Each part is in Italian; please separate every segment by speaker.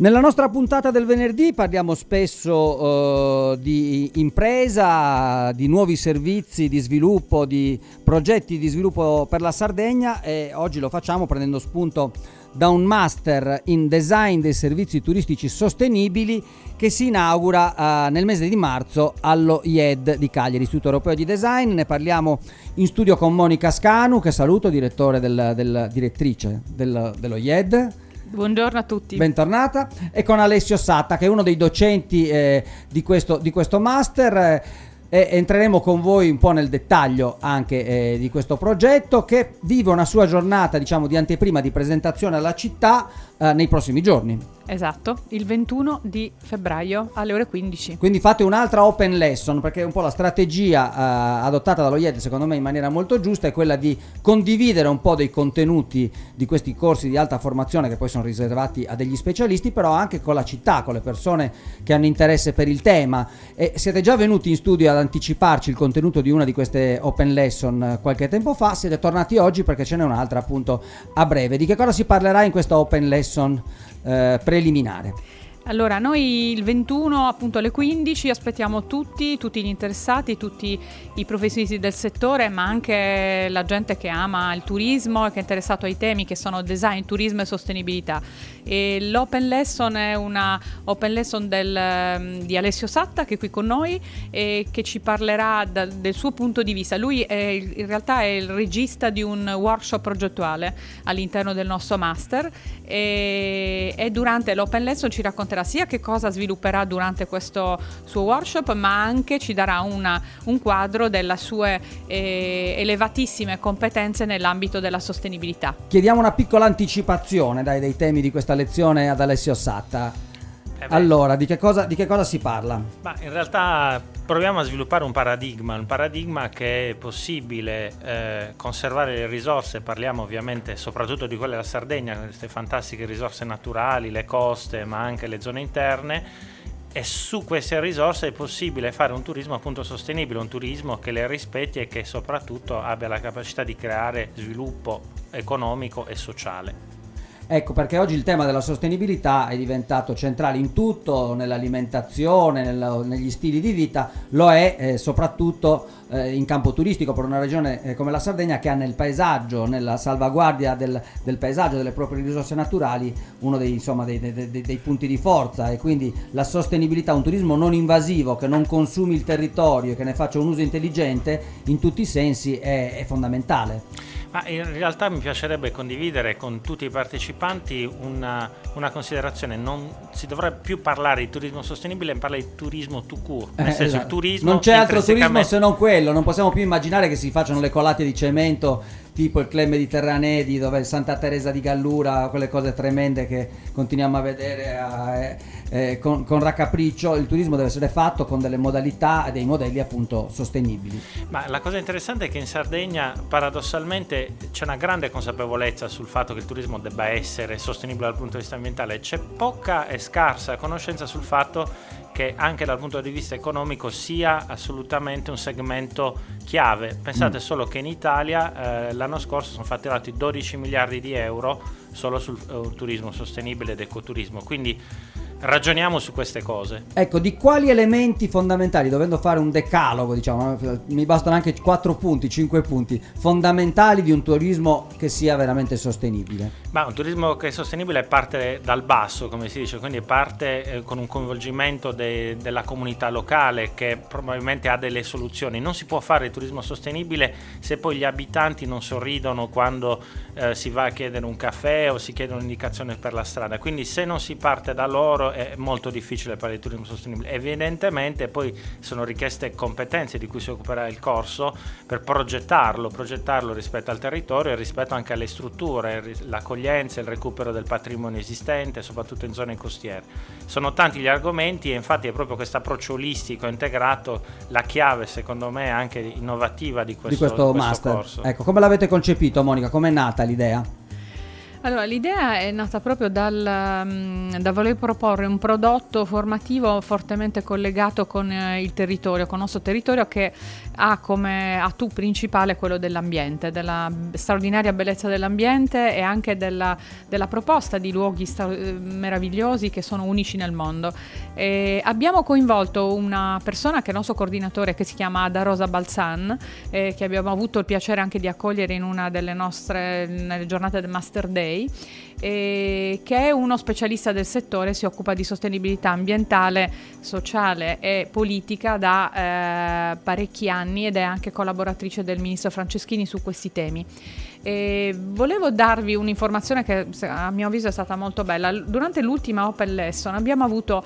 Speaker 1: Nella nostra puntata del venerdì parliamo spesso di impresa, di nuovi servizi di sviluppo, di progetti di sviluppo per la Sardegna, e oggi lo facciamo prendendo spunto da un master in design dei servizi turistici sostenibili che si inaugura nel mese di marzo allo IED di Cagliari, Istituto Europeo di Design. Ne parliamo in studio con Monica Scanu, che saluto, direttrice dello IED.
Speaker 2: Buongiorno a tutti.
Speaker 1: Bentornata. E con Alessio Satta, che è uno dei docenti di questo master. Entreremo con voi un po' nel dettaglio anche di questo progetto, che vive una sua giornata, diciamo, di anteprima, di presentazione alla città nei prossimi giorni.
Speaker 2: Esatto, il 21 di febbraio alle ore 15.
Speaker 1: Quindi fate un'altra open lesson, perché un po' la strategia adottata dallo IED, secondo me in maniera molto giusta, è quella di condividere un po' dei contenuti di questi corsi di alta formazione, che poi sono riservati a degli specialisti, però anche con la città, con le persone che hanno interesse per il tema. E siete già venuti in studio ad anticiparci il contenuto di una di queste open lesson qualche tempo fa, siete tornati oggi perché ce n'è un'altra appunto a breve. Di che cosa si parlerà in questa open lesson preliminare?
Speaker 2: Allora, noi il 21 appunto alle 15 aspettiamo tutti gli interessati, tutti i professionisti del settore, ma anche la gente che ama il turismo e che è interessato ai temi che sono design, turismo e sostenibilità. E l'open lesson è una open lesson di Alessio Satta, che è qui con noi e che ci parlerà del suo punto di vista. Lui in realtà è il regista di un workshop progettuale all'interno del nostro master e durante l'open lesson ci racconterà sia che cosa svilupperà durante questo suo workshop, ma anche ci darà un quadro delle sue elevatissime competenze nell'ambito della sostenibilità.
Speaker 1: Chiediamo una piccola anticipazione dei temi di questa lezione ad Alessio Satta. Allora, di che cosa si parla?
Speaker 3: Ma in realtà proviamo a sviluppare un paradigma che è possibile conservare le risorse. Parliamo ovviamente soprattutto di quelle della Sardegna, queste fantastiche risorse naturali, le coste, ma anche le zone interne, e su queste risorse è possibile fare un turismo appunto sostenibile, un turismo che le rispetti e che soprattutto abbia la capacità di creare sviluppo economico e sociale.
Speaker 1: Ecco perché oggi il tema della sostenibilità è diventato centrale in tutto, nell'alimentazione, negli stili di vita, lo è soprattutto in campo turistico, per una regione come la Sardegna, che ha nel paesaggio, nella salvaguardia del paesaggio, delle proprie risorse naturali, uno dei punti di forza. E quindi la sostenibilità, un turismo non invasivo che non consumi il territorio e che ne faccia un uso intelligente in tutti i sensi è fondamentale.
Speaker 3: Ma in realtà mi piacerebbe condividere con tutti i partecipanti una considerazione: non si dovrebbe più parlare di turismo sostenibile, ma parlare di turismo tout court, nel senso
Speaker 1: esatto.
Speaker 3: Il turismo
Speaker 1: non c'è altro turismo se non quello, non possiamo più immaginare che si facciano le colate di cemento tipo il Club Mediterranee dove Santa Teresa di Gallura, quelle cose tremende che continuiamo a vedere con raccapriccio. Il turismo deve essere fatto con delle modalità e dei modelli appunto sostenibili.
Speaker 3: Ma la cosa interessante è che in Sardegna paradossalmente c'è una grande consapevolezza sul fatto che il turismo debba essere sostenibile dal punto di vista ambientale. C'è poca e scarsa conoscenza sul fatto che anche dal punto di vista economico sia assolutamente un segmento chiave. Pensate solo che in Italia l'anno scorso sono fatturati 12 miliardi di euro solo sul turismo sostenibile ed ecoturismo, quindi ragioniamo su queste cose.
Speaker 1: Ecco, di quali elementi fondamentali, dovendo fare un decalogo, diciamo, mi bastano anche 4 punti, 5 punti fondamentali di un turismo che sia veramente sostenibile?
Speaker 3: Ma un turismo che è sostenibile parte dal basso, come si dice, quindi parte con un coinvolgimento della comunità locale, che probabilmente ha delle soluzioni. Non si può fare il turismo sostenibile se poi gli abitanti non sorridono quando si va a chiedere un caffè o si chiede un'indicazione per la strada, quindi se non si parte da loro è molto difficile fare il turismo sostenibile. Evidentemente poi sono richieste competenze di cui si occuperà il corso per progettarlo rispetto al territorio e rispetto anche alle strutture, l'accoglienza, il recupero del patrimonio esistente, soprattutto in zone costiere. Sono tanti gli argomenti e infatti è proprio questo approccio olistico integrato la chiave, secondo me, anche innovativa di questo
Speaker 1: master.
Speaker 3: corso.
Speaker 1: Ecco, come l'avete concepito, Monica? Com'è nata l'idea?
Speaker 2: Allora, l'idea è nata proprio da voler proporre un prodotto formativo fortemente collegato con il territorio, con il nostro territorio, che ha come attu principale quello dell'ambiente, della straordinaria bellezza dell'ambiente e anche della proposta di luoghi meravigliosi che sono unici nel mondo. Abbiamo coinvolto una persona che è il nostro coordinatore, che si chiama Ada Rosa Balzan, che abbiamo avuto il piacere anche di accogliere in una delle nostre nelle giornate del Master Day, che è uno specialista del settore, si occupa di sostenibilità ambientale, sociale e politica da parecchi anni ed è anche collaboratrice del ministro Franceschini su questi temi. Volevo darvi un'informazione che a mio avviso è stata molto bella. Durante l'ultima Open Lesson abbiamo avuto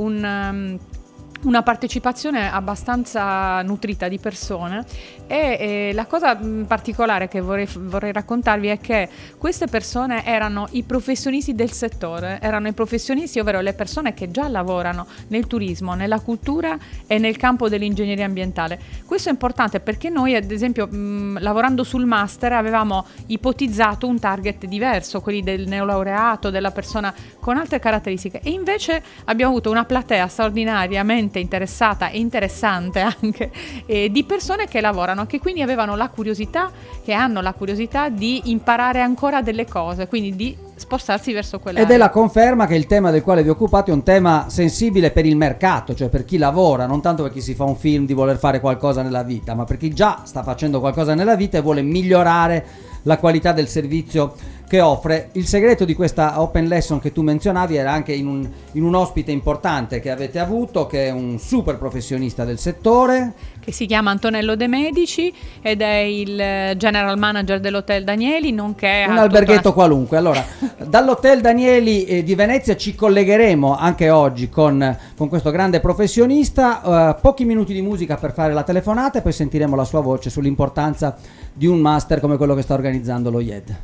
Speaker 2: una partecipazione abbastanza nutrita di persone e la cosa particolare che vorrei raccontarvi è che queste persone erano i professionisti del settore, erano i professionisti, ovvero le persone che già lavorano nel turismo, nella cultura e nel campo dell'ingegneria ambientale. Questo è importante perché noi, ad esempio, lavorando sul master avevamo ipotizzato un target diverso, quelli del neolaureato, della persona con altre caratteristiche, e invece abbiamo avuto una platea straordinariamente interessata e interessante anche di persone che lavorano, che quindi avevano la curiosità, che hanno la curiosità di imparare ancora delle cose, quindi di spostarsi verso quella.
Speaker 1: Ed è la conferma che il tema del quale vi occupate è un tema sensibile per il mercato, cioè per chi lavora, non tanto per chi si fa un film di voler fare qualcosa nella vita, ma per chi già sta facendo qualcosa nella vita e vuole migliorare la qualità del servizio che offre. Il segreto di questa Open Lesson che tu menzionavi era anche in un ospite importante che avete avuto, che è un super professionista del settore,
Speaker 2: che si chiama Antonello De Medici ed è il general manager dell'Hotel Danieli, nonché
Speaker 1: un alberghetto qualunque. Allora, dall'Hotel Danieli di Venezia ci collegheremo anche oggi con questo grande professionista. Pochi minuti di musica per fare la telefonata e poi sentiremo la sua voce sull'importanza di un master come quello che sta organizzando lo IED.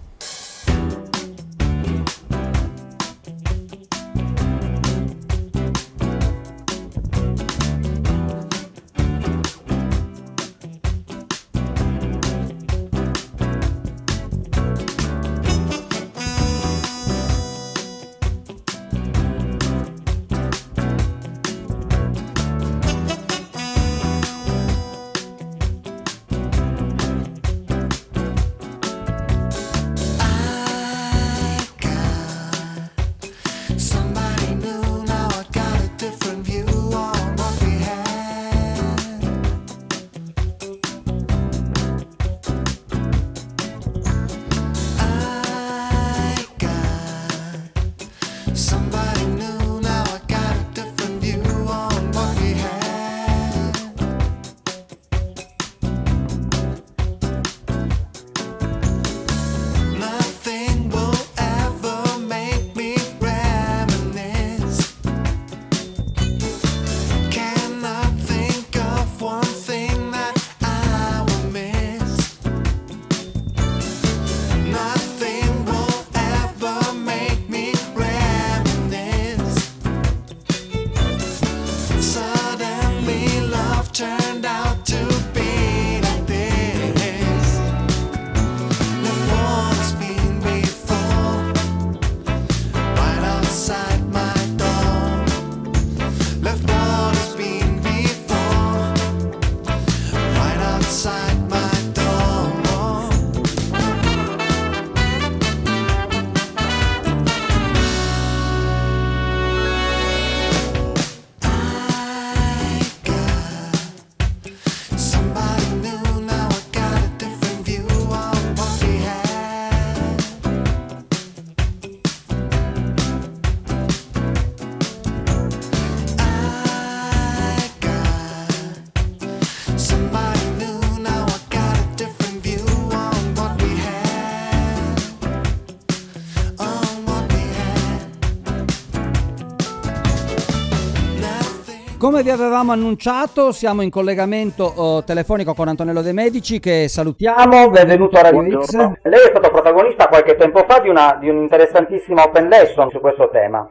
Speaker 1: Come vi avevamo annunciato, siamo in collegamento telefonico con Antonello De Medici, che salutiamo. Benvenuto a Radio X. Lei è stato protagonista qualche tempo fa di un'interessantissima Open Lesson su questo tema.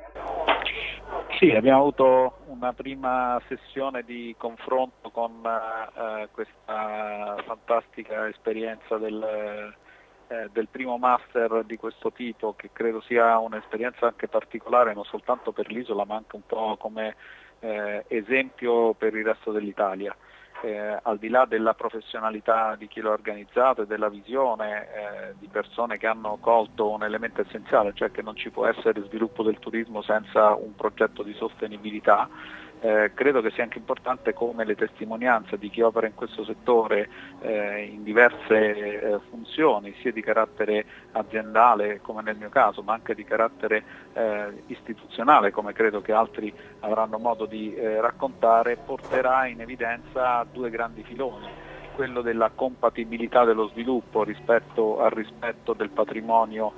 Speaker 4: Sì, abbiamo avuto una prima sessione di confronto con questa fantastica esperienza del del primo master di questo tipo, che credo sia un'esperienza anche particolare non soltanto per l'isola ma anche un po' come esempio per il resto dell'Italia. Al di là della professionalità di chi l'ha organizzato e della visione di persone che hanno colto un elemento essenziale, cioè che non ci può essere sviluppo del turismo senza un progetto di sostenibilità, credo che sia anche importante come le testimonianze di chi opera in questo settore in diverse funzioni, sia di carattere aziendale come nel mio caso, ma anche di carattere istituzionale, come credo che altri avranno modo di raccontare, porterà in evidenza due grandi filoni: quello della compatibilità dello sviluppo rispetto al rispetto del patrimonio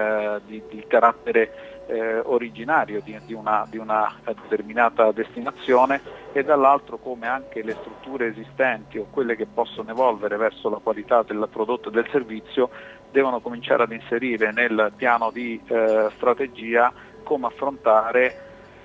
Speaker 4: di carattere originario di una determinata destinazione, e dall'altro come anche le strutture esistenti o quelle che possono evolvere verso la qualità del prodotto e del servizio devono cominciare ad inserire nel piano di strategia come affrontare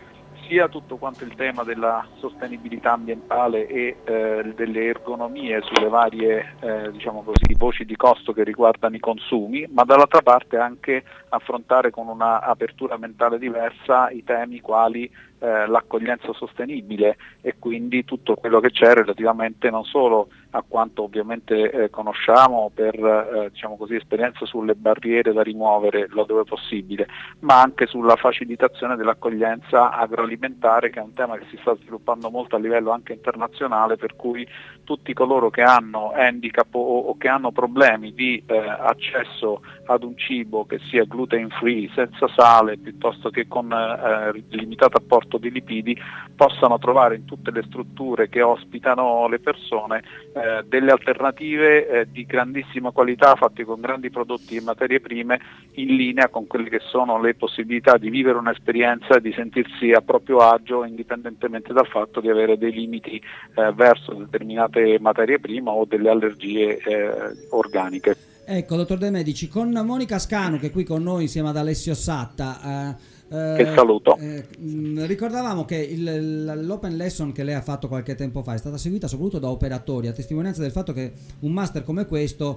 Speaker 4: sia tutto quanto il tema della sostenibilità ambientale e delle ergonomie sulle varie diciamo così, voci di costo che riguardano i consumi, ma dall'altra parte anche affrontare con una apertura mentale diversa i temi quali l'accoglienza sostenibile e quindi tutto quello che c'è relativamente non solo a quanto ovviamente conosciamo per diciamo così, esperienza sulle barriere da rimuovere laddove possibile, ma anche sulla facilitazione dell'accoglienza agroalimentare, che è un tema che si sta sviluppando molto a livello anche internazionale, per cui tutti coloro che hanno handicap o che hanno problemi di accesso ad un cibo che sia gluten free, senza sale, piuttosto che con limitato apporto di lipidi, possano trovare in tutte le strutture che ospitano le persone delle alternative di grandissima qualità, fatte con grandi prodotti e materie prime, in linea con quelle che sono le possibilità di vivere un'esperienza e di sentirsi a proprio agio, indipendentemente dal fatto di avere dei limiti verso determinate materie prime o delle allergie organiche.
Speaker 1: Ecco, dottor De Medici, con Monica Scanu, che è qui con noi insieme ad Alessio Satta,
Speaker 4: che saluto.
Speaker 1: Ricordavamo che l'open lesson che lei ha fatto qualche tempo fa è stata seguita soprattutto da operatori, a testimonianza del fatto che un master come questo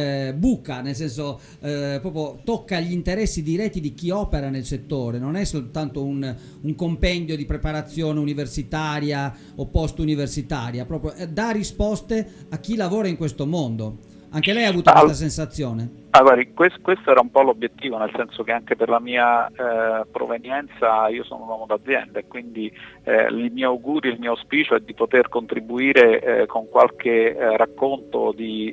Speaker 1: buca, nel senso proprio tocca gli interessi diretti di chi opera nel settore, non è soltanto un compendio di preparazione universitaria o post universitaria, proprio dà risposte a chi lavora in questo mondo. Anche lei ha avuto questa sensazione?
Speaker 4: Guardi, questo era un po' l'obiettivo, nel senso che anche per la mia provenienza io sono un uomo d'azienda e quindi il mio augurio, il mio auspicio è di poter contribuire con qualche racconto di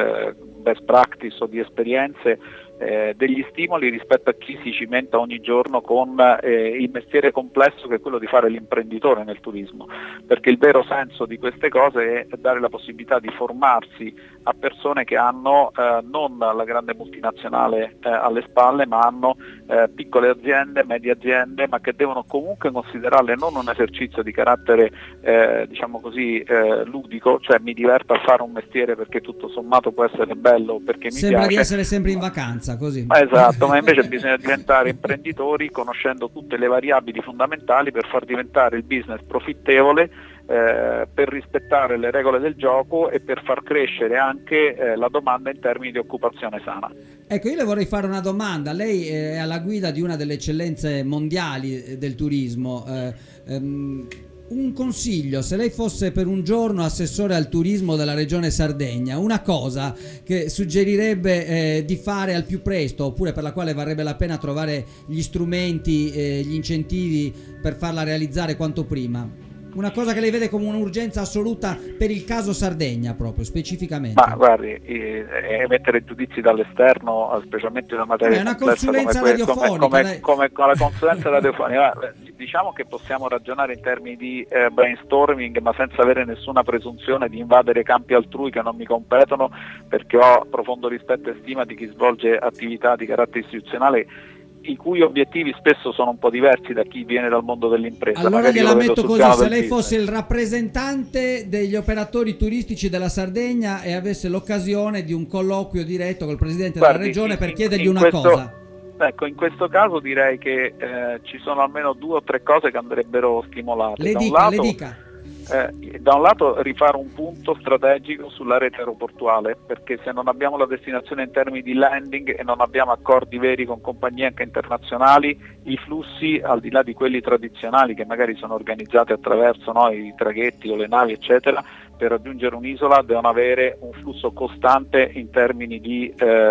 Speaker 4: best practice o di esperienze, degli stimoli rispetto a chi si cimenta ogni giorno con il mestiere complesso che è quello di fare l'imprenditore nel turismo, perché il vero senso di queste cose è dare la possibilità di formarsi a persone che hanno non la grande multinazionale alle spalle, ma hanno piccole aziende, medie aziende, ma che devono comunque considerarle non un esercizio di carattere diciamo così ludico, cioè mi diverto a fare un mestiere perché tutto sommato può essere bello, perché mi
Speaker 1: sembra
Speaker 4: piace.
Speaker 1: Di essere sempre in vacanza. Così.
Speaker 4: Esatto, ma invece bisogna diventare imprenditori conoscendo tutte le variabili fondamentali per far diventare il business profittevole, per rispettare le regole del gioco e per far crescere anche la domanda in termini di occupazione sana.
Speaker 1: Ecco, io le vorrei fare una domanda. Lei è alla guida di una delle eccellenze mondiali del turismo. Un consiglio, se lei fosse per un giorno assessore al turismo della regione Sardegna, una cosa che suggerirebbe di fare al più presto, oppure per la quale varrebbe la pena trovare gli strumenti, gli incentivi per farla realizzare quanto prima, una cosa che lei vede come un'urgenza assoluta per il caso Sardegna proprio, specificamente.
Speaker 4: Ma guardi, emettere giudizi dall'esterno, specialmente in una materia
Speaker 1: una consulenza radiofonica,
Speaker 4: come la consulenza radiofonica. Diciamo che possiamo ragionare in termini di brainstorming, ma senza avere nessuna presunzione di invadere campi altrui che non mi competono, perché ho profondo rispetto e stima di chi svolge attività di carattere istituzionale i cui obiettivi spesso sono un po' diversi da chi viene dal mondo dell'impresa.
Speaker 1: Allora gliela metto così: se lei fosse il rappresentante degli operatori turistici della Sardegna e avesse l'occasione di un colloquio diretto col presidente della regione per chiedergli una cosa.
Speaker 4: Ecco, in questo caso direi che ci sono almeno 2 o 3 cose che andrebbero stimolate.
Speaker 1: Le dica.
Speaker 4: Da un lato rifare un punto strategico sulla rete aeroportuale, perché se non abbiamo la destinazione in termini di landing e non abbiamo accordi veri con compagnie anche internazionali, i flussi, al di là di quelli tradizionali che magari sono organizzati attraverso i traghetti o le navi eccetera, per raggiungere un'isola devono avere un flusso costante in termini di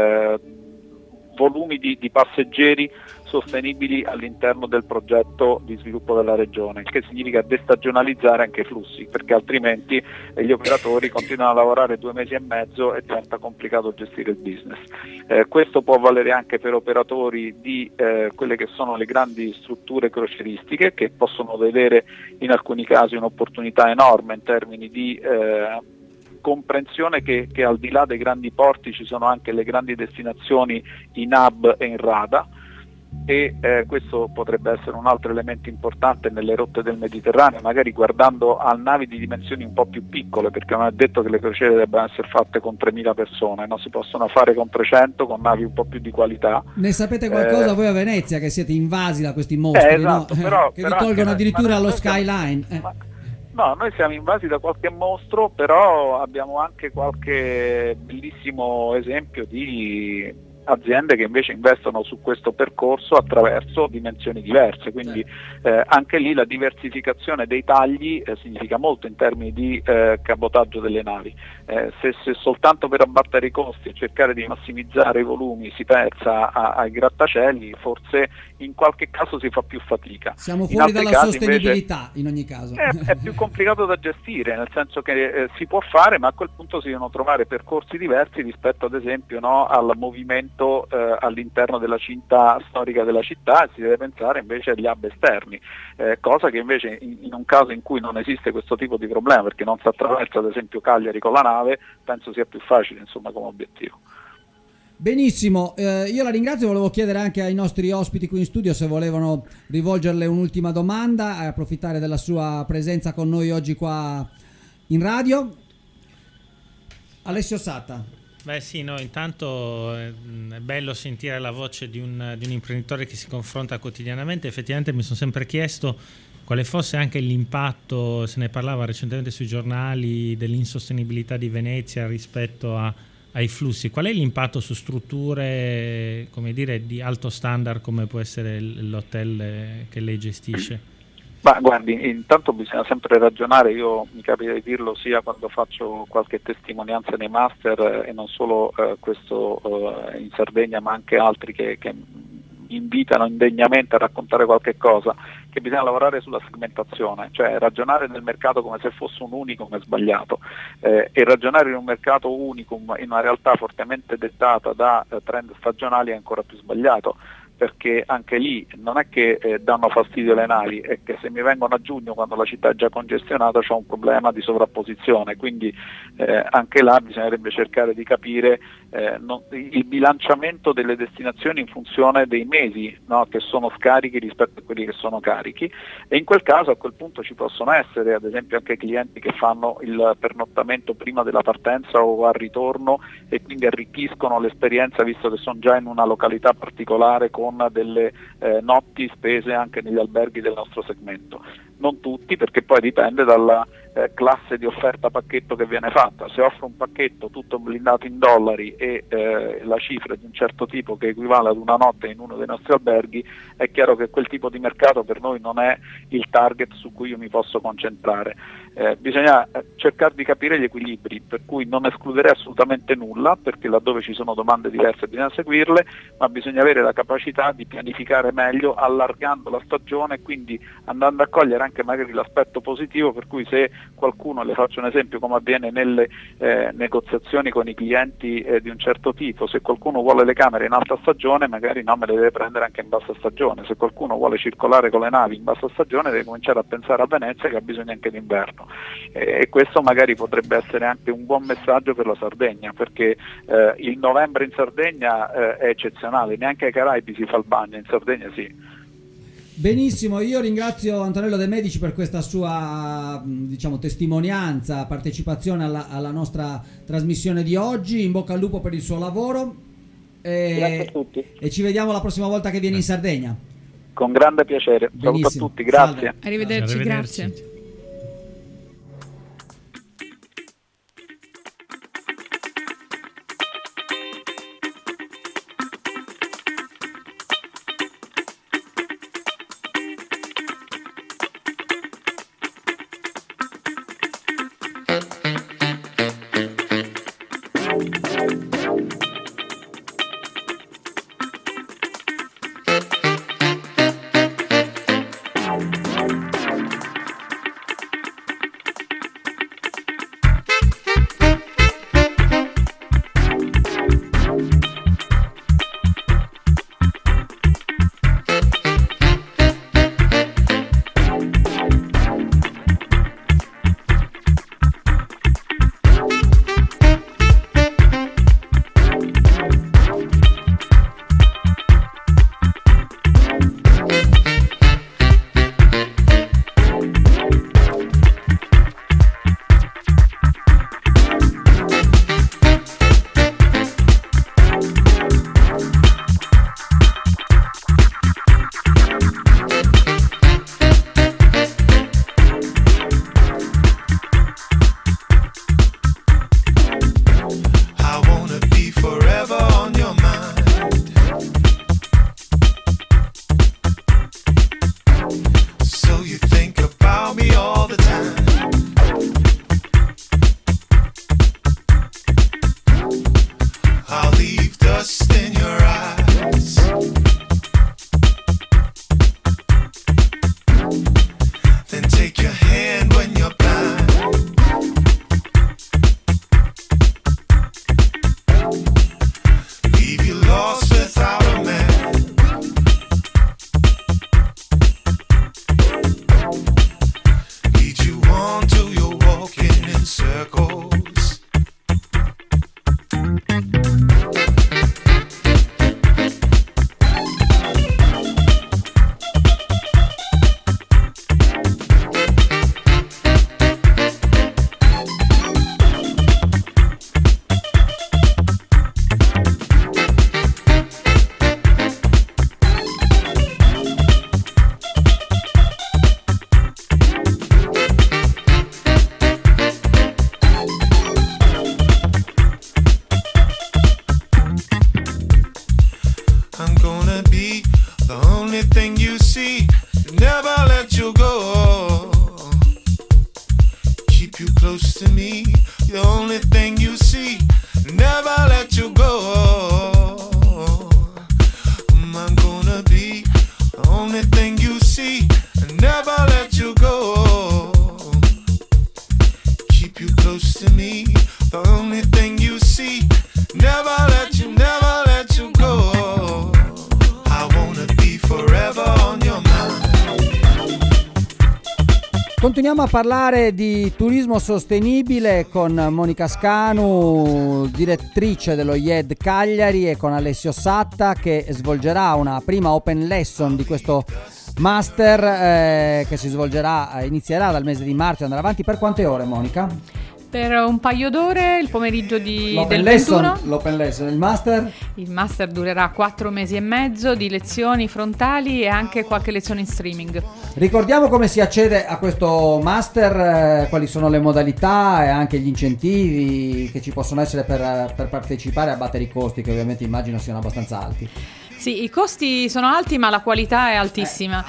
Speaker 4: volumi di passeggeri sostenibili all'interno del progetto di sviluppo della regione, il che significa destagionalizzare anche i flussi, perché altrimenti gli operatori continuano a lavorare 2 mesi e mezzo e diventa complicato gestire il business. Questo può valere anche per operatori di quelle che sono le grandi strutture crocieristiche, che possono vedere in alcuni casi un'opportunità enorme in termini di comprensione che al di là dei grandi porti ci sono anche le grandi destinazioni in hub e in rada, e questo potrebbe essere un altro elemento importante nelle rotte del Mediterraneo, magari guardando a navi di dimensioni un po' più piccole, perché non è detto che le crociere debbano essere fatte con 3.000 persone, si possono fare con 300, con navi un po' più di qualità.
Speaker 1: Ne sapete qualcosa voi a Venezia, che siete invasi da questi mostri,
Speaker 4: esatto,
Speaker 1: che vi tolgono addirittura lo skyline?
Speaker 4: No, noi siamo invasi da qualche mostro, però abbiamo anche qualche bellissimo esempio di aziende che invece investono su questo percorso attraverso dimensioni diverse, quindi anche lì la diversificazione dei tagli significa molto in termini di cabotaggio delle navi. Se soltanto per abbattere i costi e cercare di massimizzare i volumi si pensa ai grattacieli, forse in qualche caso si fa più fatica.
Speaker 1: Siamo fuori dalla sostenibilità in ogni caso.
Speaker 4: È più complicato da gestire, nel senso che si può fare, ma a quel punto si devono trovare percorsi diversi rispetto ad esempio al movimento all'interno della cinta storica della città, e si deve pensare invece agli hub esterni, cosa che invece in un caso in cui non esiste questo tipo di problema, perché non si attraversa ad esempio Cagliari con la nave, penso sia più facile come obiettivo.
Speaker 1: Benissimo, io la ringrazio. Volevo chiedere anche ai nostri ospiti qui in studio se volevano rivolgerle un'ultima domanda e approfittare della sua presenza con noi oggi qua in radio. Alessio Satta.
Speaker 3: Beh sì, intanto è bello sentire la voce di un imprenditore che si confronta quotidianamente. Effettivamente mi sono sempre chiesto quale fosse anche l'impatto, se ne parlava recentemente sui giornali, dell'insostenibilità di Venezia rispetto ai flussi. Qual è l'impatto su strutture, come dire, di alto standard come può essere l'hotel che lei gestisce?
Speaker 4: Ma guardi, intanto bisogna sempre ragionare, io mi capita di dirlo sia quando faccio qualche testimonianza nei master e non solo questo in Sardegna, ma anche altri che invitano indegnamente a raccontare qualche cosa, che bisogna lavorare sulla segmentazione, cioè ragionare nel mercato come se fosse un unicum è sbagliato, e ragionare in un mercato unicum in una realtà fortemente dettata da trend stagionali è ancora più sbagliato, perché anche lì non è che danno fastidio le navi, è che se mi vengono a giugno quando la città è già congestionata c'è un problema di sovrapposizione, quindi anche là bisognerebbe cercare di capire il bilanciamento delle destinazioni in funzione dei mesi che sono scarichi rispetto a quelli che sono carichi, e in quel caso a quel punto ci possono essere ad esempio anche clienti che fanno il pernottamento prima della partenza o al ritorno e quindi arricchiscono l'esperienza visto che sono già in una località particolare con delle notti spese anche negli alberghi del nostro segmento. Non tutti, perché poi dipende dalla classe di offerta pacchetto che viene fatta. Se offro un pacchetto tutto blindato in dollari e la cifra di un certo tipo che equivale ad una notte in uno dei nostri alberghi, è chiaro che quel tipo di mercato per noi non è il target su cui io mi posso concentrare. Bisogna cercare di capire gli equilibri, per cui non escludere assolutamente nulla, perché laddove ci sono domande diverse bisogna seguirle, ma bisogna avere la capacità di pianificare meglio allargando la stagione, quindi andando a cogliere anche magari l'aspetto positivo, per cui se qualcuno, le faccio un esempio come avviene nelle negoziazioni con i clienti di un certo tipo, se qualcuno vuole le camere in alta stagione magari me le deve prendere anche in bassa stagione, se qualcuno vuole circolare con le navi in bassa stagione deve cominciare a pensare a Venezia che ha bisogno anche d'inverno, e questo magari potrebbe essere anche un buon messaggio per la Sardegna, perché il novembre in Sardegna è eccezionale, neanche ai Caraibi si fa il bagno, in Sardegna sì.
Speaker 1: Benissimo, io ringrazio Antonello De Medici per questa sua testimonianza, partecipazione alla nostra trasmissione di oggi. In bocca al lupo per il suo lavoro
Speaker 4: Grazie a tutti.
Speaker 1: E ci vediamo la prossima volta che vieni in Sardegna.
Speaker 4: Con grande piacere. Saluto a tutti, grazie.
Speaker 2: Arrivederci, grazie.
Speaker 5: close to me. The only thing you see, never let you go. I'm gonna be the only thing you see, never let you go. Keep you close to me. The only thing you see, never let you go. I wanna be forever on your mind.
Speaker 1: Continuiamo a parlare di turismo sostenibile con Monica Scanu, direttrice dello IED Cagliari, e con Alessio Satta, che svolgerà una prima open lesson di questo master che inizierà dal mese di marzo e andrà avanti per quante ore, Monica?
Speaker 2: Per un paio d'ore il pomeriggio del 21.
Speaker 1: L'open lesson, il master?
Speaker 2: Il master durerà 4 mesi e mezzo di lezioni frontali e anche qualche lezione in streaming.
Speaker 1: Ricordiamo come si accede a questo master, quali sono le modalità e anche gli incentivi che ci possono essere per partecipare, a battere i costi, che ovviamente immagino siano abbastanza alti.
Speaker 2: Sì, i costi sono alti ma la qualità è altissima.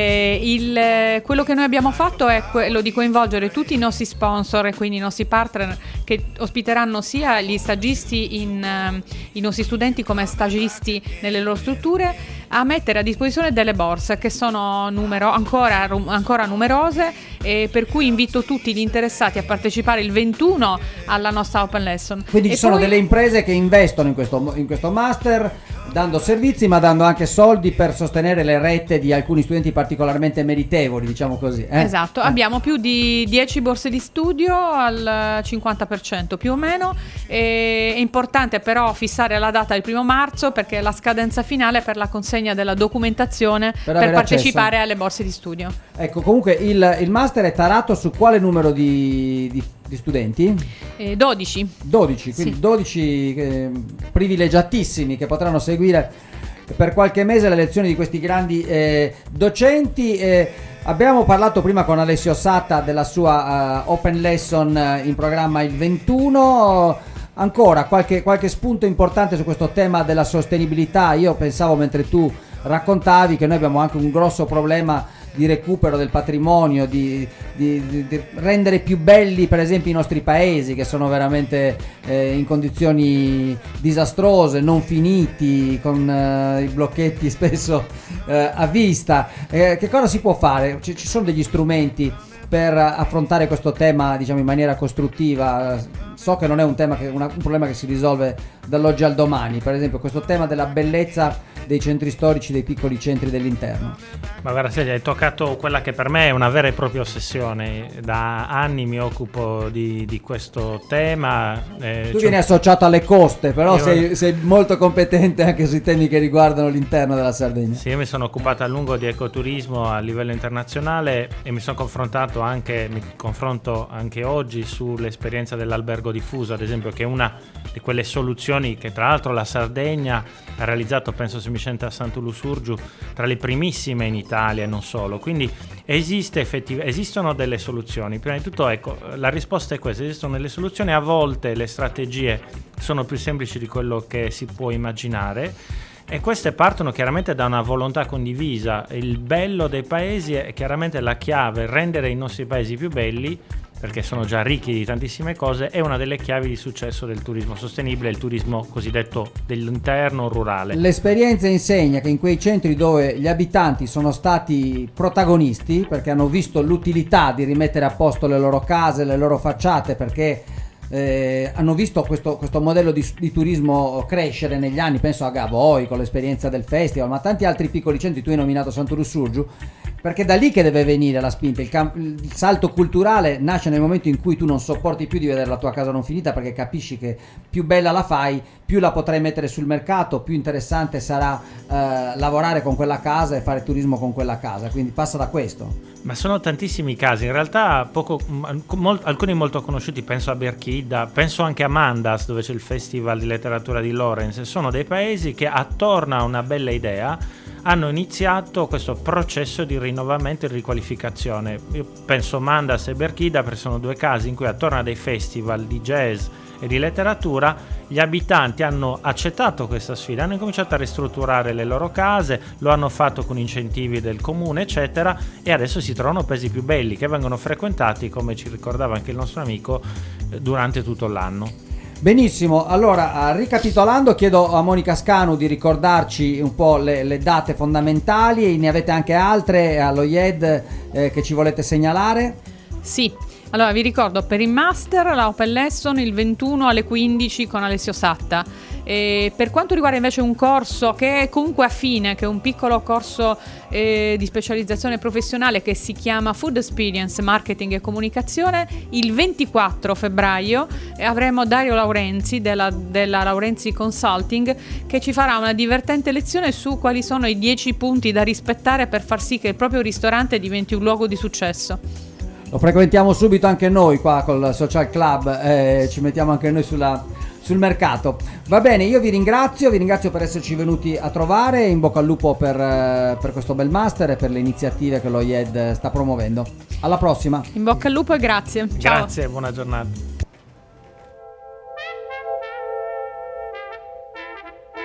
Speaker 2: Quello che noi abbiamo fatto è quello di coinvolgere tutti i nostri sponsor e quindi i nostri partner che ospiteranno sia gli stagisti i nostri studenti come stagisti nelle loro strutture, a mettere a disposizione delle borse che sono ancora numerose, e per cui invito tutti gli interessati a partecipare il 21 alla nostra open lesson.
Speaker 1: Quindi ci sono delle imprese che investono in questo master, dando servizi ma dando anche soldi per sostenere le rette di alcuni studenti particolarmente meritevoli, diciamo così.
Speaker 2: Esatto, abbiamo più di 10 borse di studio al 50% più o meno. È importante però fissare la data del 1 marzo perché è la scadenza finale per la consegna della documentazione per partecipare alle borse di studio.
Speaker 1: Ecco, comunque il master è tarato su quale numero di studenti?
Speaker 2: 12.
Speaker 1: 12, quindi sì. 12 privilegiatissimi che potranno seguire per qualche mese le lezioni di questi grandi docenti. Abbiamo parlato prima con Alessio Satta della sua open lesson in programma il 21. Ancora qualche spunto importante su questo tema della sostenibilità. Io pensavo, mentre tu raccontavi, che noi abbiamo anche un grosso problema di recupero del patrimonio, di rendere più belli per esempio i nostri paesi, che sono veramente in condizioni disastrose, non finiti, con i blocchetti spesso a vista. Che cosa si può fare? Ci sono degli strumenti per affrontare questo tema, diciamo, in maniera costruttiva? So che non è un problema che si risolve dall'oggi al domani, per esempio questo tema della bellezza dei centri storici, dei piccoli centri dell'interno.
Speaker 3: Ma guarda, Silvia, hai toccato quella che per me è una vera e propria ossessione. Da anni mi occupo di questo tema.
Speaker 1: Tu vieni associato alle coste, però sei molto competente anche sui temi che riguardano l'interno della Sardegna.
Speaker 3: Sì, io mi sono occupato a lungo di ecoturismo a livello internazionale e mi confronto anche oggi sull'esperienza dell'albergo diffuso, ad esempio, che è una di quelle soluzioni che tra l'altro la Sardegna ha realizzato, penso semplicemente a Sant'Ulusurgiu, tra le primissime in Italia e non solo. Quindi esistono delle soluzioni. Prima di tutto, ecco, la risposta è questa: esistono delle soluzioni. A volte le strategie sono più semplici di quello che si può immaginare, e queste partono chiaramente da una volontà condivisa. Il bello dei paesi è chiaramente la chiave. Rendere i nostri paesi più belli, perché sono già ricchi di tantissime cose, è una delle chiavi di successo del turismo sostenibile, il turismo cosiddetto dell'interno rurale.
Speaker 1: L'esperienza insegna che in quei centri dove gli abitanti sono stati protagonisti, perché hanno visto l'utilità di rimettere a posto le loro case, le loro facciate, perché hanno visto questo modello di turismo crescere negli anni, penso a Gavoi con l'esperienza del festival, ma tanti altri piccoli centri. Tu hai nominato Sant'Ulusurgiu, perché da lì che deve venire la spinta. Il salto culturale nasce nel momento in cui tu non sopporti più di vedere la tua casa non finita, perché capisci che più bella la fai, più la potrai mettere sul mercato, più interessante sarà lavorare con quella casa e fare turismo con quella casa. Quindi passa da questo.
Speaker 3: Ma sono tantissimi casi, in realtà alcuni molto conosciuti, penso a Berchidda, penso anche a Mandas, dove c'è il Festival di letteratura di Lorenz. Sono dei paesi che attorno a una bella idea hanno iniziato questo processo di rinnovamento e riqualificazione. Io penso Mandas e Berchida, perché sono due casi in cui attorno a dei festival di jazz e di letteratura gli abitanti hanno accettato questa sfida, hanno incominciato a ristrutturare le loro case, lo hanno fatto con incentivi del comune eccetera, e adesso si trovano paesi più belli che vengono frequentati, come ci ricordava anche il nostro amico, durante tutto l'anno.
Speaker 1: Benissimo, allora ricapitolando chiedo a Monica Scanu di ricordarci un po' le date fondamentali, ne avete anche altre allo IED che ci volete segnalare?
Speaker 2: Sì, allora vi ricordo per il Master la Open Lesson il 21 alle 15 con Alessio Satta. E per quanto riguarda invece un corso che è comunque affine, che è un piccolo corso di specializzazione professionale che si chiama Food Experience, Marketing e Comunicazione, il 24 febbraio avremo Dario Laurenzi della Laurenzi Consulting che ci farà una divertente lezione su quali sono i 10 punti da rispettare per far sì che il proprio ristorante diventi un luogo di successo.
Speaker 1: Lo frequentiamo subito anche noi qua col Social Club, ci mettiamo anche noi sul mercato. Va bene, io vi ringrazio per esserci venuti a trovare, in bocca al lupo per questo bel master e per le iniziative che lo IED sta promuovendo. Alla prossima.
Speaker 2: In bocca al lupo e grazie. Ciao.
Speaker 3: Grazie, buona giornata.